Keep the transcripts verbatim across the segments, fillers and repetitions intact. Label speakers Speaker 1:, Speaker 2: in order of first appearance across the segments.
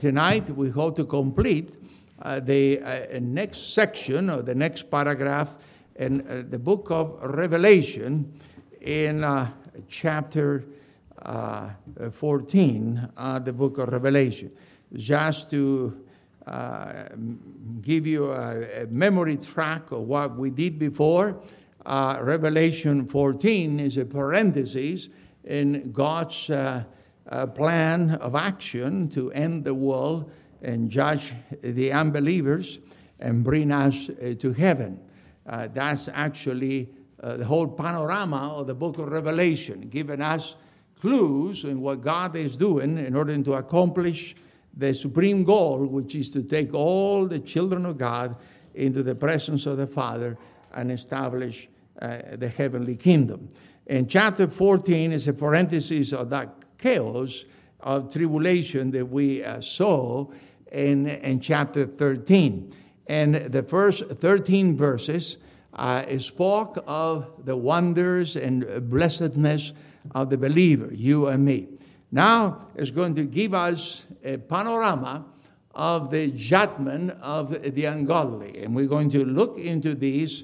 Speaker 1: tonight we hope to complete uh, the uh, next section or the next paragraph in uh, the book of Revelation in uh, chapter uh, fourteen, uh, the book of Revelation. Just to uh, give you a, a memory track of what we did before, uh, Revelation fourteen is a parenthesis in God's uh, uh, plan of action to end the world and judge the unbelievers and bring us uh, to heaven. Uh, that's actually uh, the whole panorama of the book of Revelation, giving us clues in what God is doing in order to accomplish the supreme goal, which is to take all the children of God into the presence of the Father and establish uh, the heavenly kingdom. And chapter fourteen is a parenthesis of that chaos of tribulation that we uh, saw in, in chapter thirteen. And the first thirteen verses uh, spoke of the wonders and blessedness of the believer, you and me. Now it's going to give us a panorama of the judgment of the ungodly. And we're going to look into these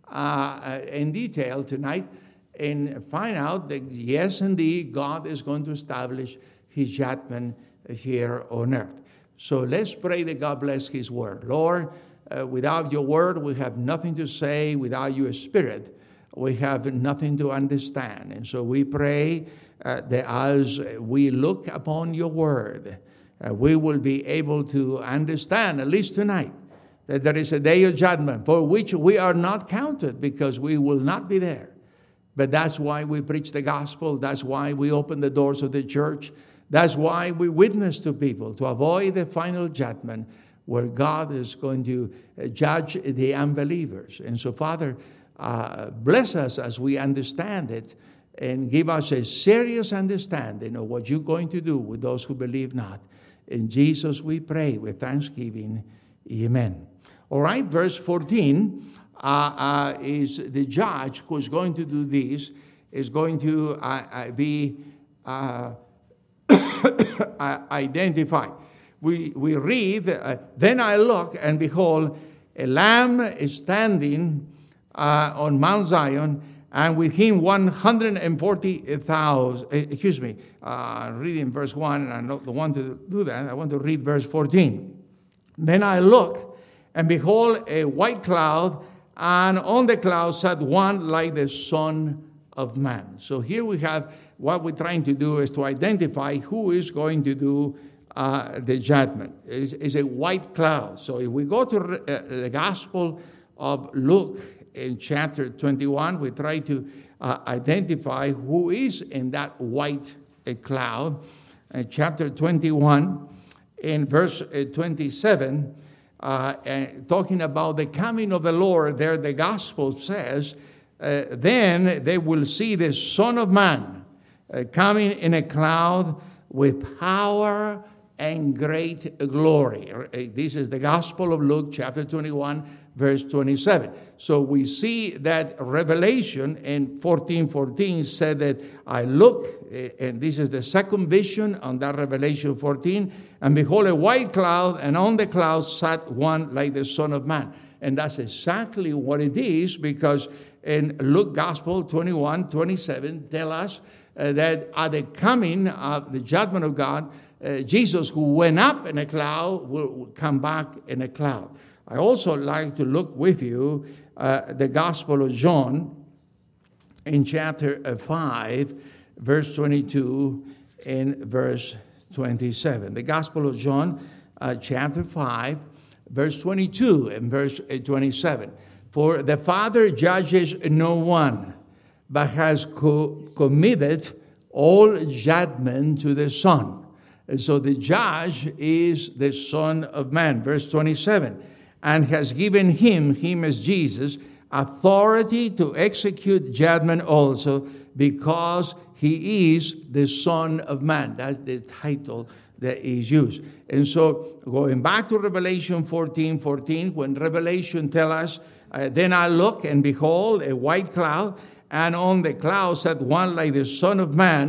Speaker 1: uh, in detail tonight and find out that, yes, indeed, God is going to establish his judgment here on earth. So let's pray that God bless his word. Lord, uh, without your word, we have nothing to say. Without your spirit, we have nothing to understand. And so we pray uh, that as we look upon your word, uh, we will be able to understand, at least tonight, that there is a day of judgment for which we are not counted because we will not be there. But that's why we preach the gospel. That's why we open the doors of the church. That's why we witness to people, to avoid the final judgment where God is going to judge the unbelievers. And so, Father, uh, bless us as we understand it and give us a serious understanding of what you're going to do with those who believe not. In Jesus we pray with thanksgiving. Amen. All right, verse fourteen. Uh, uh, is the judge who is going to do this, is going to uh, uh, be uh, identified. We, we read, uh, then I look, and behold, a lamb is standing uh, on Mount Zion, and with him one hundred forty thousand, excuse me, uh, reading verse one, and I don't want to do that. I want to read verse fourteen. Then I look, and behold, a white cloud, and on the cloud sat one like the Son of Man. So here we have what we're trying to do is to identify who is going to do uh, the judgment. It's, it's a white cloud. So if we go to uh, the Gospel of Luke in chapter twenty-one, we try to uh, identify who is in that white uh, cloud. Uh, chapter twenty-one, in verse uh, twenty-seven, Uh, and talking about the coming of the Lord, there the gospel says, uh, then they will see the Son of Man uh, coming in a cloud with power and great glory. Uh, this is the Gospel of Luke, chapter twenty-one, verse twenty-seven. So we see that Revelation in fourteen fourteen said that I look, uh, and this is the second vision on that Revelation fourteen, and behold a white cloud, and on the cloud sat one like the Son of Man. And that's exactly what it is, because in Luke Gospel twenty-one twenty-seven tell us uh, that at the coming of the judgment of God, uh, Jesus, who went up in a cloud, will come back in a cloud. I also like to look with you uh, the Gospel of John in chapter five, verse twenty-two and verse twenty-seven. The Gospel of John, uh, chapter five, verse twenty-two and verse twenty-seven. For the Father judges no one, but has co- committed all judgment to the Son. And so the judge is the Son of Man. Verse twenty-seven. And has given him, him as Jesus, authority to execute judgment also, because he is the Son of Man. That's the title that is used. And so going back to Revelation fourteen fourteen, when Revelation tells us, uh, then I look, and behold, a white cloud, and on the cloud sat one like the Son of Man.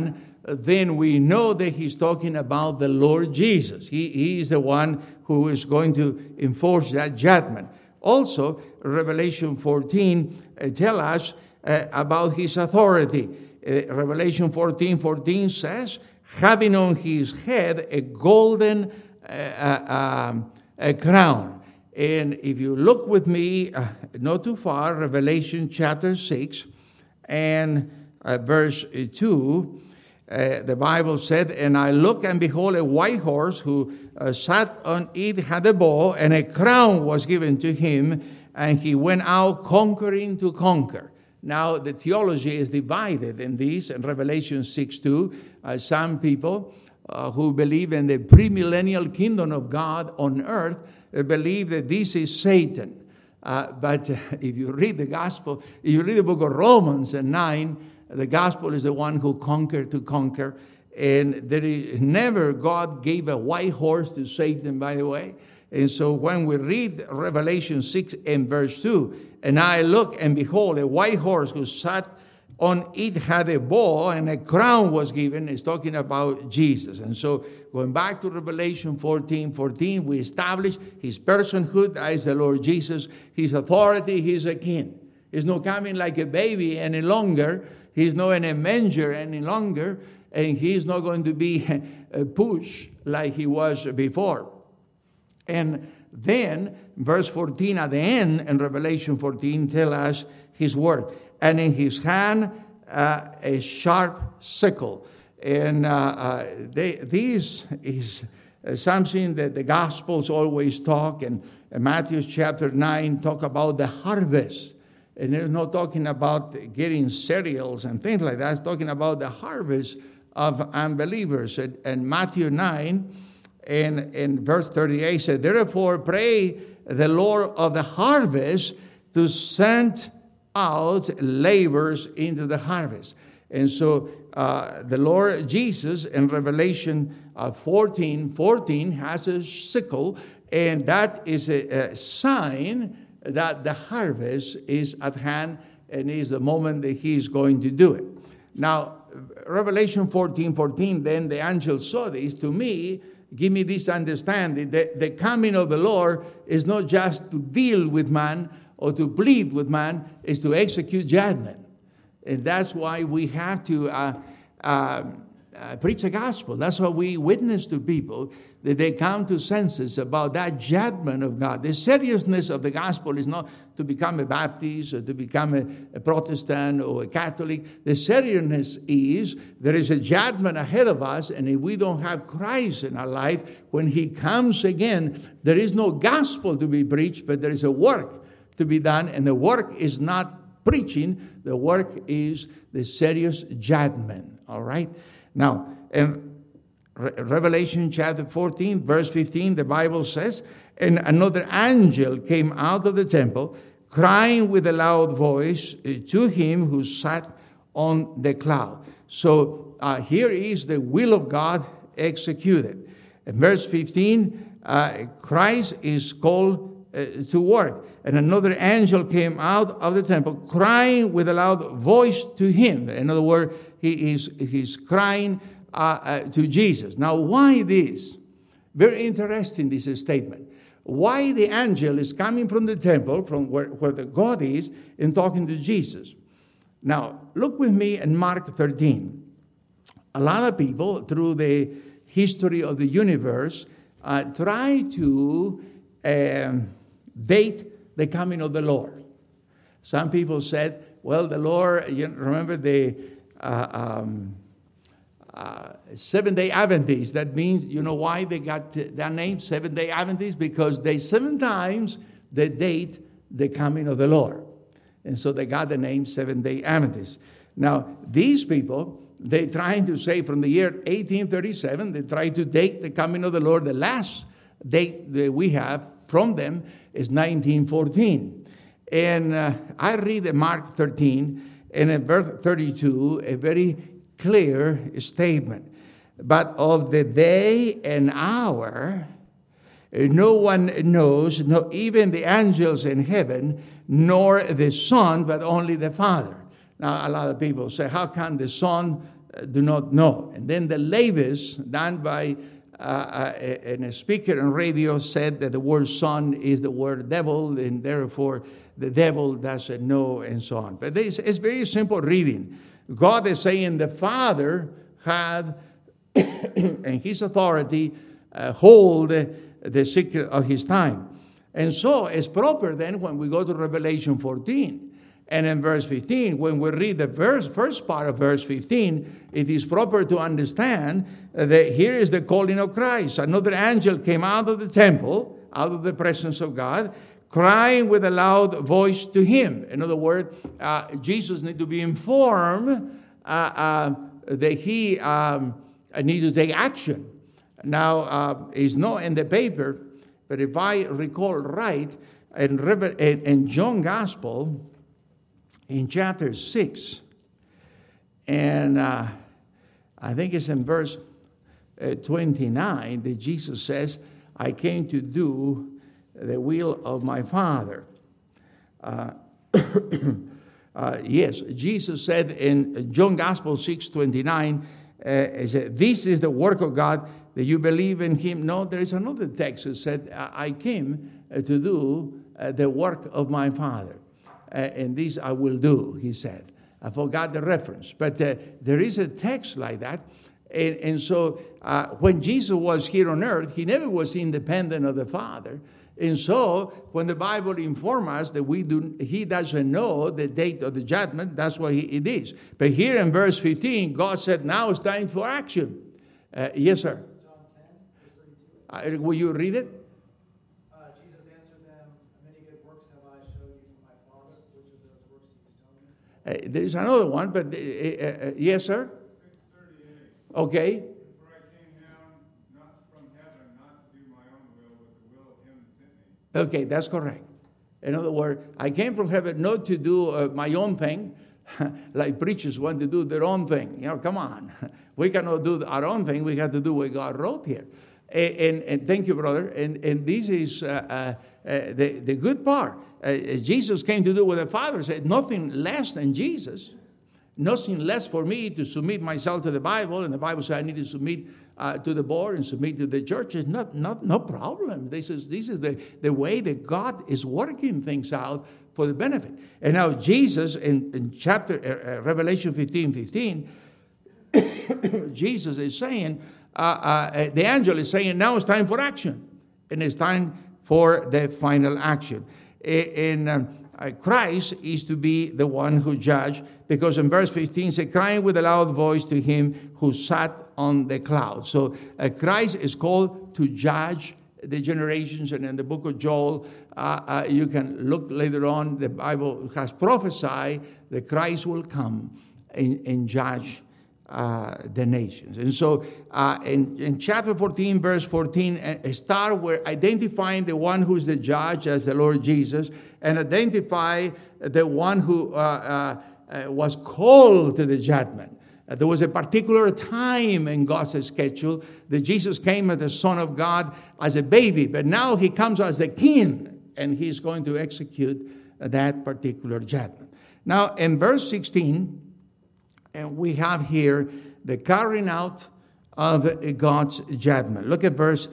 Speaker 1: then we know that he's talking about the Lord Jesus. He, he is the one who is going to enforce that judgment. Also, Revelation fourteen uh, tells us uh, about his authority. Uh, Revelation fourteen fourteen says, having on his head a golden uh, uh, um, a crown. And if you look with me, uh, not too far, Revelation chapter six and uh, verse two, uh, the Bible said, and I looked, and behold, a white horse who uh, sat on it had a bow, and a crown was given to him, and he went out conquering to conquer. Now, the theology is divided in this, in Revelation six two. Uh, some people uh, who believe in the premillennial kingdom of God on earth uh, believe that this is Satan. Uh, but uh, if you read the gospel, if you read the book of Romans and nine, the gospel is the one who conquered to conquer. And there is never God gave a white horse to Satan, by the way. And so when we read Revelation six and verse two, and I looked, and behold, a white horse who sat on it had a bow, and a crown was given. It's talking about Jesus. And so going back to Revelation fourteen fourteen, we establish his personhood as the Lord Jesus, his authority, he's a king. He's not coming like a baby any longer. He's not in a manger any longer. And he's not going to be pushed like he was before. And then, verse fourteen at the end, in Revelation fourteen, tells us his word. And in his hand, uh, a sharp sickle. And uh, uh, they, this is something that the Gospels always talk. And Matthew chapter nine talk about the harvest. And it's not talking about getting cereals and things like that. It's talking about the harvest of unbelievers. And, and Matthew nine, and in verse thirty-eight said, therefore pray the Lord of the harvest to send out laborers into the harvest. And so uh, the Lord Jesus in Revelation uh, fourteen fourteen has a sickle, and that is a, a sign that the harvest is at hand and is the moment that he is going to do it. Now, Revelation fourteen fourteen, then the angel saw this. To me, give me this understanding that the coming of the Lord is not just to deal with man or to plead with man, is to execute judgment. And that's why we have to uh, uh, uh, preach the gospel. That's why we witness to people that they come to senses about that judgment of God. The seriousness of the gospel is not to become a Baptist or to become a, a Protestant or a Catholic. The seriousness is there is a judgment ahead of us, and if we don't have Christ in our life, when he comes again, there is no gospel to be preached, but there is a work to be done, and the work is not preaching. The work is the serious judgment, all right? Now, in Re- Revelation chapter fourteen, verse fifteen, the Bible says, and another angel came out of the temple, crying with a loud voice to him who sat on the cloud. So uh, here is the will of God executed. In verse fifteen, uh, Christ is called uh, to work. And another angel came out of the temple, crying with a loud voice to him. In other words, he is he's crying uh, uh, to Jesus. Now, why this? Very interesting, this statement. Why the angel is coming from the temple, from where, where the God is, and talking to Jesus. Now, look with me in Mark thirteen. A lot of people, through the history of the universe, uh, try to um, date the coming of the Lord. Some people said, well, the Lord, you remember the uh, um, uh, Seven-day Adventists. That means, you know why they got their name, Seven-day Adventists? Because they seven times they date the coming of the Lord. And so they got the name Seven-day Adventists. Now, these people, they're trying to say from the year eighteen thirty-seven, they try to date the coming of the Lord. The last date that we have from them is nineteen fourteen. And uh, I read Mark thirteen, and in verse thirty-two, a very clear statement. But of the day and hour, no one knows, not even the angels in heaven, nor the Son, but only the Father. Now, a lot of people say, how can the Son uh, do not know. And then the Levites, done by uh, a, a speaker on radio, said that the word son is the word devil, and therefore the devil doesn't know, and so on. But this is very simple reading. God is saying the Father had, and his authority, uh, hold the secret of his time. And so it's proper then when we go to Revelation fourteen. And in verse fifteen, when we read the verse, first part of verse fifteen, it is proper to understand that here is the calling of Christ. Another angel came out of the temple, out of the presence of God, crying with a loud voice to him. In other words, uh, Jesus needs to be informed uh, uh, that he um, needs to take action. Now, uh, it's not in the paper, but if I recall right, in, in, in John Gospel, in chapter six, and uh, I think it's in verse uh, twenty-nine that Jesus says, I came to do the will of my Father. Uh, uh, yes, Jesus said in John Gospel six twenty-nine, uh, he said, this is the work of God, that you believe in him. No, there is another text that said, I came uh, to do uh, the work of my Father. Uh, and this I will do, he said. I forgot the reference. But uh, there is a text like that. And, and so uh, when Jesus was here on earth, he never was independent of the Father. And so when the Bible informs us that we do, he doesn't know the date of the judgment, that's what he, it is. But here in verse fifteen, God said, now it's time for action. Uh, yes, sir.
Speaker 2: John ten, verse thirty-two.
Speaker 1: Uh, will you read it?
Speaker 2: Uh, Jesus answered them, many good works have I showed you from my Father. Which of those works do you stone me?
Speaker 1: Uh, there's another one, but uh, uh, uh, yes, sir.
Speaker 3: six thirty-eight.
Speaker 1: Okay.
Speaker 3: For I came down not from heaven, not to do my own will, but the will of him that sent me.
Speaker 1: Okay, that's correct. In other words, I came from heaven not to do uh, my own thing, like preachers want to do their own thing. You know, come on. We cannot do our own thing. We have to do what God wrote here. And, and, and thank you, brother. And, and this is uh, uh, uh, the, the good part. Uh, Jesus came to do what the Father said, nothing less than Jesus. Nothing less for me to submit myself to the Bible. And the Bible says I need to submit uh, to the board and submit to the church. It's not, not, no problem. This is, this is the, the way that God is working things out for the benefit. And now Jesus, in, in chapter uh, Revelation fifteen fifteen, Jesus is saying, uh, uh, the angel is saying, now it's time for action. And it's time for the final action. And um, uh, Christ is to be the one who judge, because in verse fifteen, it says, crying with a loud voice to him who sat on the cloud. So uh, Christ is called to judge the generations. And in the book of Joel, uh, uh, you can look later on, the Bible has prophesied that Christ will come and, and judge Uh, the nations. And so uh, in, in chapter fourteen, verse fourteen, uh, start with identifying the one who's the judge as the Lord Jesus, and identify the one who uh, uh, uh, was called to the judgment. Uh, there was a particular time in God's schedule that Jesus came as the Son of God as a baby, but now he comes as the King, and he's going to execute that particular judgment. Now in verse sixteen, and we have here the carrying out of God's judgment. Look at verse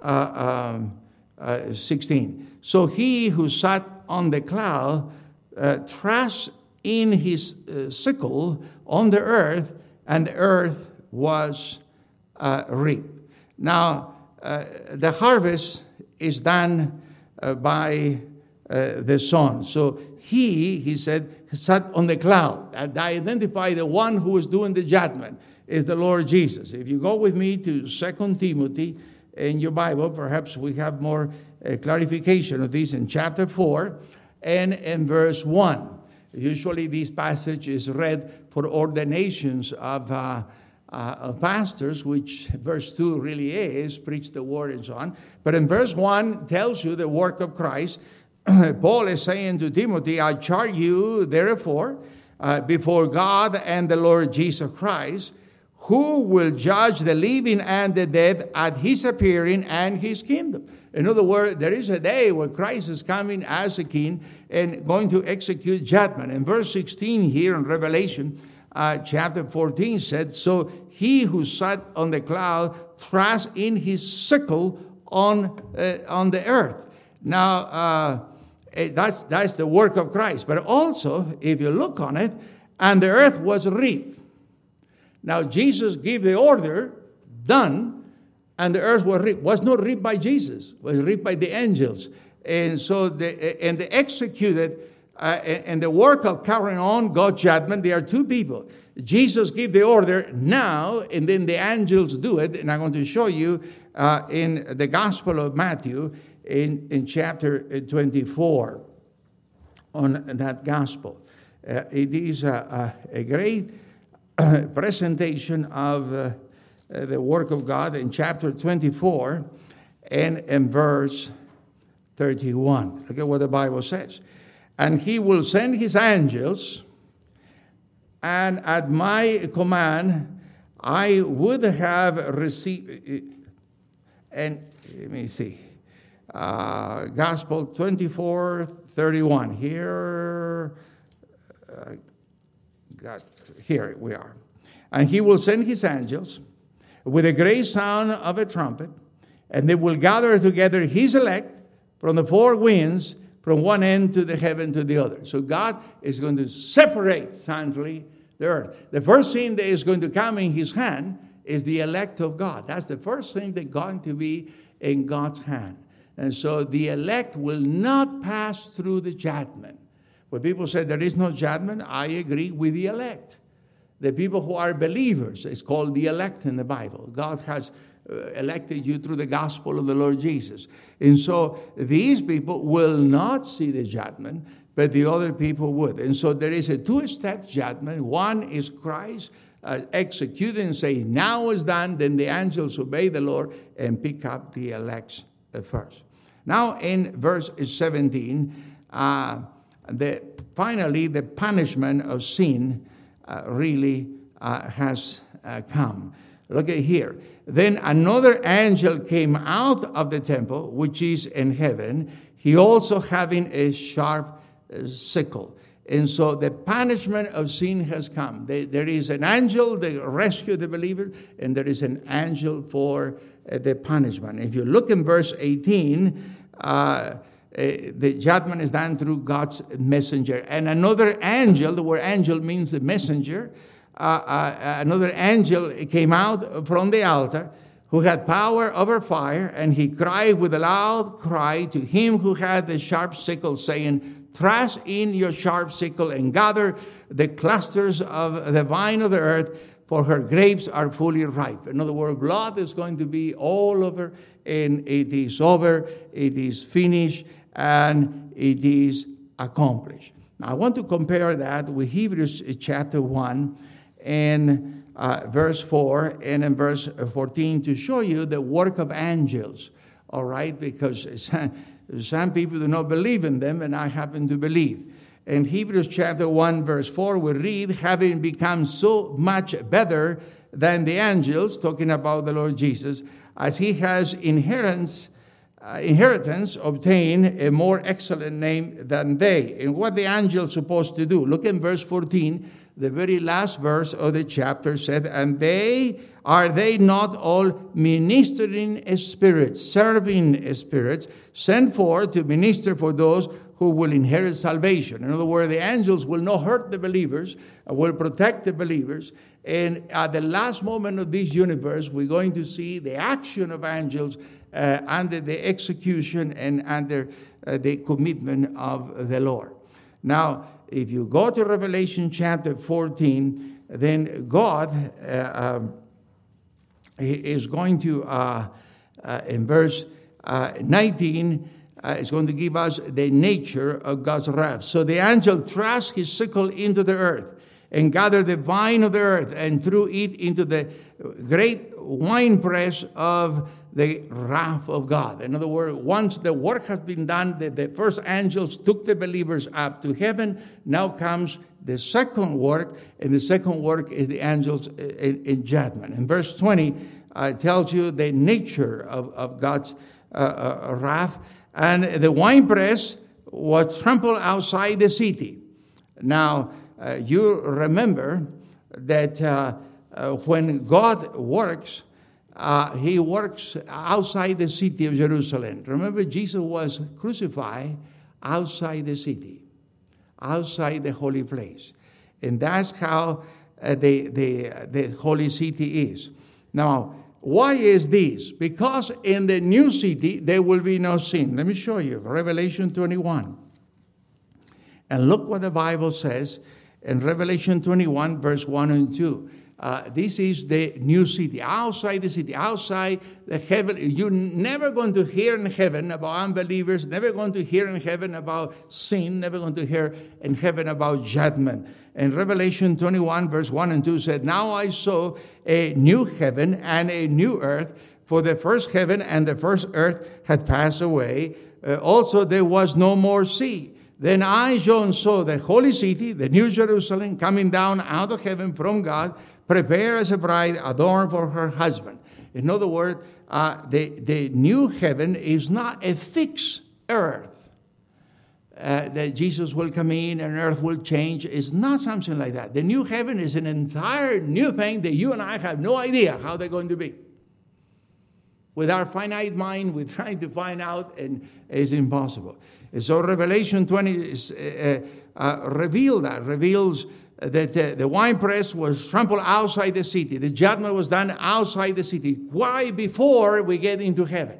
Speaker 1: uh, um, uh, sixteen. So he who sat on the cloud uh, thrust in his uh, sickle on the earth, and the earth was uh, reaped. Now, uh, the harvest is done uh, by uh, the sun. So he, he said, sat on the cloud. And I identify the one who is doing the judgment is the Lord Jesus. If you go with me to Second Timothy in your Bible, perhaps we have more uh, clarification of this in chapter four and in verse one. Usually this passage is read for ordinations of, uh, uh, of pastors, which verse two really is, preach the word and so on. But in verse one tells you the work of Christ. Paul is saying to Timothy, I charge you, therefore, uh, before God and the Lord Jesus Christ, who will judge the living and the dead at his appearing and his kingdom. In other words, there is a day where Christ is coming as a king and going to execute judgment. In verse sixteen here in Revelation, uh, chapter fourteen said, so he who sat on the cloud thrust in his sickle on, uh, on the earth. Now, uh, that's, that's the work of Christ. But also, if you look on it, and the earth was reaped. Now, Jesus gave the order, done, and the earth was reaped. Was not reaped by Jesus, was reaped by the angels. And so, the, and they executed, uh, and the work of carrying on God's judgment, there are two people. Jesus gave the order now, and then the angels do it. And I'm going to show you uh, in the Gospel of Matthew, in, in chapter twenty-four, on that Gospel. Uh, it is a, a, a great uh, presentation of uh, uh, the work of God in chapter twenty-four and in verse thirty-one. Look at what the Bible says. And he will send his angels, and at my command I would have received, and let me see, uh, Gospel twenty-four thirty-one. Here, uh, got, here we are. And he will send his angels with a great sound of a trumpet, and they will gather together his elect from the four winds, from one end to the heaven to the other. So God is going to separate, soundly, the earth. The first thing that is going to come in his hand is the elect of God. That's the first thing that's going to be in God's hand. And so the elect will not pass through the judgment. When people say there is no judgment, I agree with the elect. The people who are believers, it's called the elect in the Bible. God has uh, elected you through the gospel of the Lord Jesus. And so these people will not see the judgment, but the other people would. And so there is a two-step judgment. One is Christ uh, executed and say, now is done. Then the angels obey the Lord and pick up the elect first. Now in verse seventeen, uh, the, finally the punishment of sin uh, really uh, has uh, come. Look at here. Then another angel came out of the temple, which is in heaven, he also having a sharp uh, sickle. And so the punishment of sin has come. There, there is an angel that rescued the believer, and there is an angel for uh, the punishment. If you look in verse eighteen, uh, uh, the judgment is done through God's messenger. And another angel, the word angel means the messenger, uh, uh, another angel came out from the altar who had power over fire, and he cried with a loud cry to him who had the sharp sickle, saying, thrust in your sharp sickle and gather the clusters of the vine of the earth, for her grapes are fully ripe. In other words, blood is going to be all over, and it is over, it is finished, and it is accomplished. Now, I want to compare that with Hebrews chapter one and uh, verse four and in verse fourteen to show you the work of angels, all right? Because some, some people do not believe in them, and I happen to believe. In Hebrews chapter one, verse four, we read, having become so much better than the angels, talking about the Lord Jesus, as he has inheritance, uh, inheritance obtained a more excellent name than they. And what the angels supposed to do? Look in verse fourteen, the very last verse of the chapter said, and they, are they not all ministering spirits, serving spirits, sent forth to minister for those who will inherit salvation? In other words, the angels will not hurt the believers, will protect the believers. And at the last moment of this universe, we're going to see the action of angels uh, under the execution and under uh, the commitment of the Lord. Now, if you go to Revelation chapter fourteen, then God uh, um, is going to, uh, uh, in verse uh, nineteen, uh, is going to give us the nature of God's wrath. So the angel thrust his sickle into the earth and gathered the vine of the earth and threw it into the great winepress of the wrath of God. In other words, once the work has been done, the, the first angels took the believers up to heaven. Now comes the second work, and the second work is the angels in, in judgment. And verse twenty uh, tells you the nature of, of God's uh, uh, wrath. And the winepress was trampled outside the city. Now, uh, you remember that uh, uh, when God works, uh, he works outside the city of Jerusalem. Remember, Jesus was crucified outside the city, outside the holy place. And that's how uh, the, the, the holy city is. Now, why is this? Because in the new city, there will be no sin. Let me show you, Revelation twenty-one. And look what the Bible says in Revelation twenty-one, verse one and two. Uh, this is the new city, outside the city, outside the heaven. You're never going to hear in heaven about unbelievers, never going to hear in heaven about sin, never going to hear in heaven about judgment. And Revelation twenty-one, verse one and two said, "Now I saw a new heaven and a new earth, for the first heaven and the first earth had passed away. Uh, also there was no more sea. Then I, John, saw the holy city, the new Jerusalem, coming down out of heaven from God, prepared as a bride adorned for her husband." In other words, uh, the, the new heaven is not a fixed earth. Uh, that Jesus will come in and earth will change. It's not something like that. The new heaven is an entire new thing that you and I have no idea how they're going to be. With our finite mind, we're trying to find out, and it's impossible. And so Revelation twenty is, uh, uh, revealed that, reveals that uh, the winepress was trampled outside the city. The judgment was done outside the city, why before we get into heaven.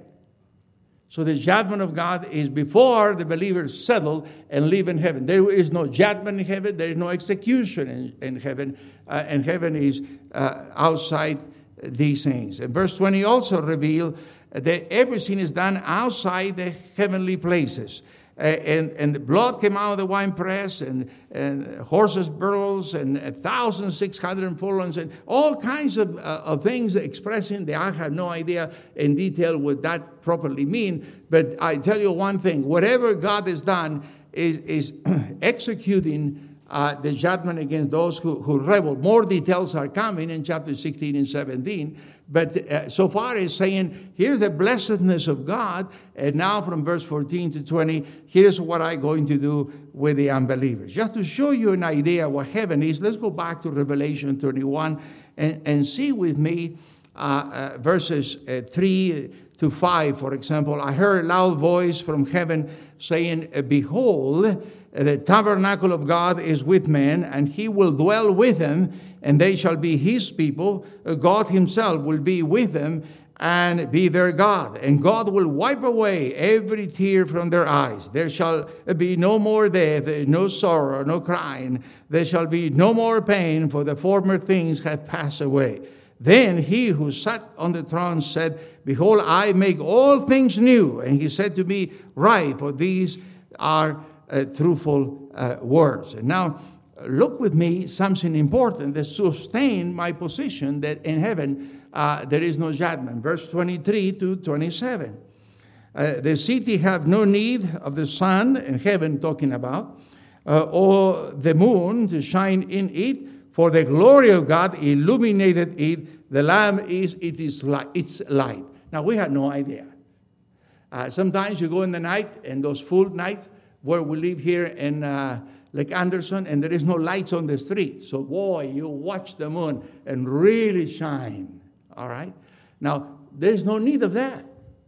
Speaker 1: So the judgment of God is before the believers settle and live in heaven. There is no judgment in heaven. There is no execution in, in heaven. Uh, and heaven is uh, outside these things. And verse twenty also reveals that everything is done outside the heavenly places. Uh, and, and the blood came out of the winepress, and, and horses' burls, and one thousand six hundred furlongs, and all kinds of, uh, of things expressing that I have no idea in detail what that properly mean. But I tell you one thing, whatever God has done is, is executing uh, the judgment against those who, who rebel. More details are coming in chapter sixteen and seventeen. But uh, so far is saying, here's the blessedness of God. And now from verse fourteen to twenty, here's what I'm going to do with the unbelievers. Just to show you an idea what heaven is, let's go back to Revelation twenty-one and, and see with me uh, uh, verses uh, three to five, for example. I heard a loud voice from heaven saying, "Behold, the tabernacle of God is with men, and he will dwell with them, and they shall be his people. God himself will be with them and be their God. And God will wipe away every tear from their eyes. There shall be no more death, no sorrow, no crying. There shall be no more pain, for the former things have passed away." Then he who sat on the throne said, "Behold, I make all things new." And he said to me, "Write, for these are uh, truthful uh, words." And now, look with me, something important that sustained my position that in heaven uh, there is no judgment. Verse twenty-three to twenty-seven. Uh, the city have no need of the sun, in heaven talking about, uh, or the moon to shine in it, for the glory of God illuminated it. The Lamb is it is light, its light. Now, we had no idea. Uh, sometimes you go in the night, and those full nights where we live here in uh, Lake Anderson, and there is no lights on the street. So, boy, you watch the moon and really shine. All right? Now, there is no need of that.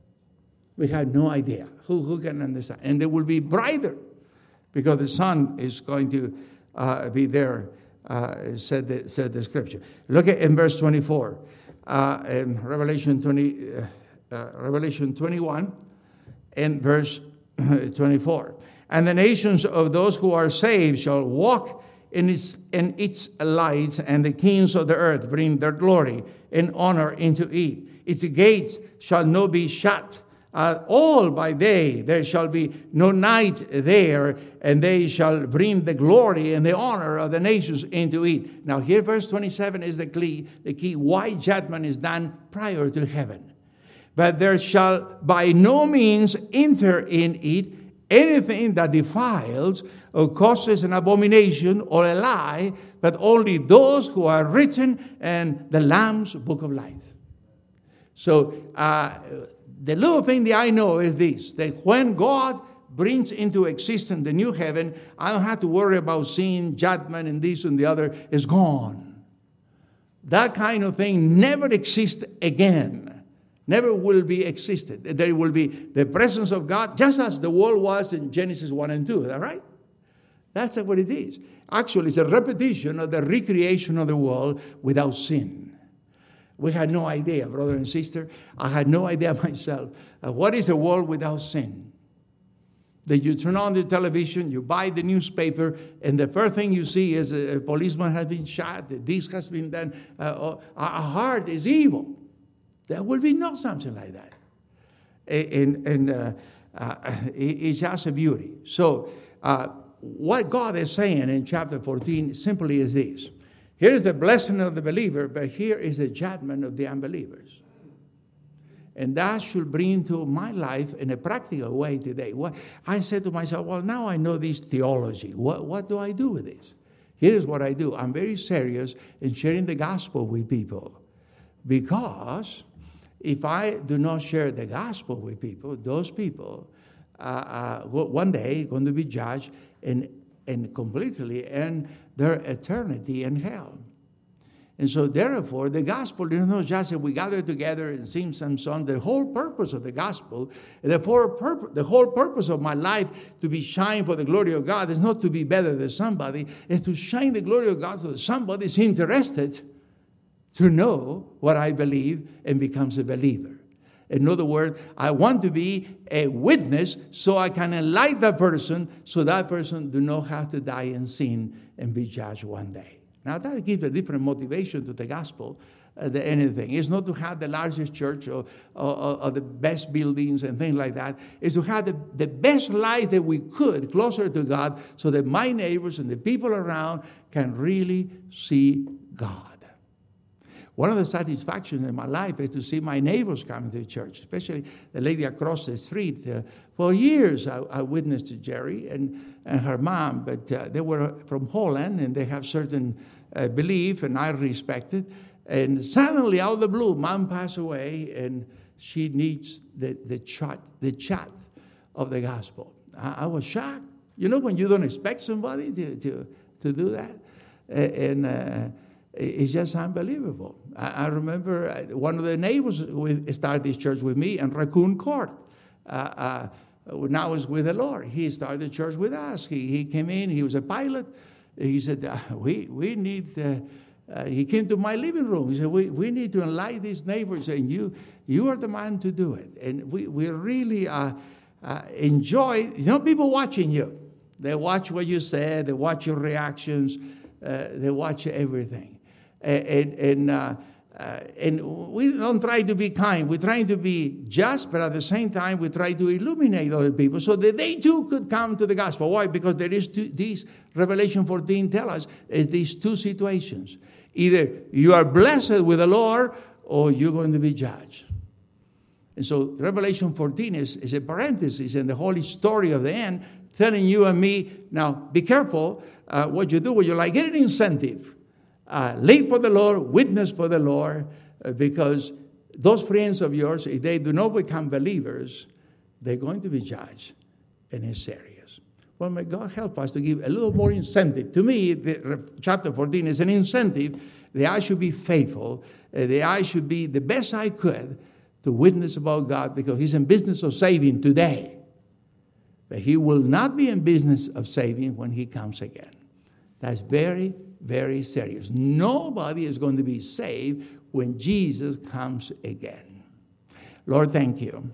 Speaker 1: We had no idea. Who, who can understand? And they will be brighter because the sun is going to uh, be there, uh, said, the, said the scripture. Look at in verse twenty-four, uh, in Revelation twenty, uh, uh, Revelation twenty-one, and verse twenty-four. "And the nations of those who are saved shall walk in its, in its lights, and the kings of the earth bring their glory and honor into it. Its gates shall not be shut uh, all by day. There shall be no night there, and they shall bring the glory and the honor of the nations into it." Now here, verse twenty-seven is the key, the key why judgment is done prior to heaven. "But there shall by no means enter in it anything that defiles or causes an abomination or a lie, but only those who are written in the Lamb's book of life." So uh, the little thing that I know is this, that when God brings into existence the new heaven, I don't have to worry about seeing judgment and this and the other. It's gone. That kind of thing never exists again. Never will be existed. There will be the presence of God, just as the world was in Genesis one and two. Is that right? That's what it is. Actually, it's a repetition of the recreation of the world without sin. We had no idea, brother and sister. I had no idea myself. Uh, what is a world without sin? That you turn on the television, you buy the newspaper, and the first thing you see is a, a policeman has been shot, this has been done. Uh, our heart is evil. There will be no something like that. And, and uh, uh, it's just a beauty. So uh, what God is saying in chapter fourteen simply is this. Here is the blessing of the believer, but here is the judgment of the unbelievers. And that should bring to my life in a practical way today. What, I said to myself, well, now I know this theology. What, what do I do with this? Here's what I do. I'm very serious in sharing the gospel with people. Because if I do not share the gospel with people, those people uh, uh, one day are going to be judged and, and completely end their eternity in hell. And so, therefore, the gospel is not just that we gather together and sing some song. The whole purpose of the gospel, the whole, purpose, the whole purpose of my life to be shine for the glory of God is not to be better than somebody. It's to shine the glory of God so that somebody is interested to know what I believe and becomes a believer. In other words, I want to be a witness so I can enlighten that person so that person do not have to die in sin and be judged one day. Now, that gives a different motivation to the gospel uh, than anything. It's not to have the largest church or, or, or the best buildings and things like that. It's to have the, the best life that we could closer to God so that my neighbors and the people around can really see God. One of the satisfactions in my life is to see my neighbors coming to church, especially the lady across the street. Uh, for years, I, I witnessed to Jerry and, and her mom, but uh, they were from Holland, and they have certain uh, belief, and I respect it. And suddenly, out of the blue, mom passed away, and she needs the, the, chat, the chat of the gospel. I, I was shocked. You know, when you don't expect somebody to, to, to do that? Uh, and... Uh, It's just unbelievable. I, I remember one of the neighbors started this church with me in Raccoon Court. Uh, uh, now is with the Lord. He started the church with us. He, he came in. He was a pilot. He said, uh, we, we need, uh, uh, he came to my living room. He said, we, we need to enlighten these neighbors, and you you are the man to do it. And we, we really uh, uh, enjoy, you know, people watching you. They watch what you say. They watch your reactions. Uh, they watch everything. And, and, uh, uh, and we don't try to be kind. We're trying to be just, but at the same time, we try to illuminate other people so that they too could come to the gospel. Why? Because there is two, these, Revelation fourteen tells us, is these two situations. Either you are blessed with the Lord, or you're going to be judged. And so Revelation fourteen is, is a parenthesis in the whole story of the end, telling you and me, now be careful uh, what you do with your life. Get an incentive. Uh, live for the Lord, witness for the Lord, uh, because those friends of yours, if they do not become believers, they're going to be judged, and it's serious. Well, may God help us to give a little more incentive. To me, the, chapter fourteen is an incentive that I should be faithful, uh, that I should be the best I could to witness about God, because He's in business of saving today. But He will not be in business of saving when He comes again. That's very, very serious. Nobody is going to be saved when Jesus comes again. Lord, thank you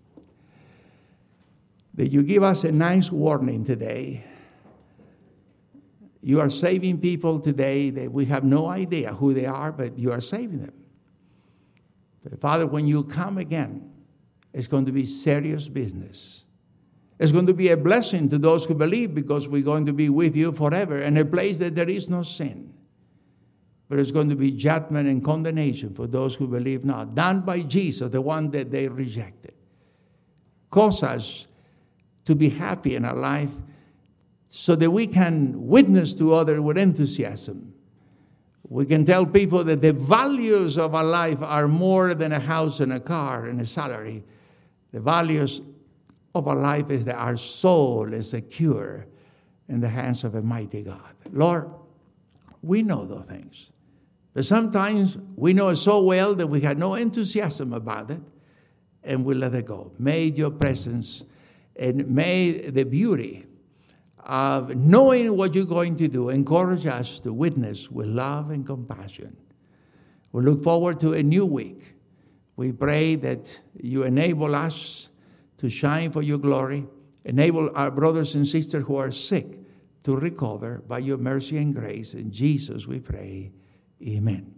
Speaker 1: that you give us a nice warning today. You are saving people today that we have no idea who they are, but you are saving them. But Father, when you come again, it's going to be serious business. It's going to be a blessing to those who believe, because we're going to be with you forever in a place that there is no sin. But it's going to be judgment and condemnation for those who believe not, done by Jesus, the one that they rejected. Cause us to be happy in our life so that we can witness to others with enthusiasm. We can tell people that the values of our life are more than a house and a car and a salary. The values of our life is that our soul is secure in the hands of a mighty God. Lord, we know those things. But sometimes we know it so well that we have no enthusiasm about it, and we let it go. May your presence and may the beauty of knowing what you're going to do encourage us to witness with love and compassion. We look forward to a new week. We pray that you enable us to shine for your glory, enable our brothers and sisters who are sick to recover by your mercy and grace. In Jesus we pray. Amen.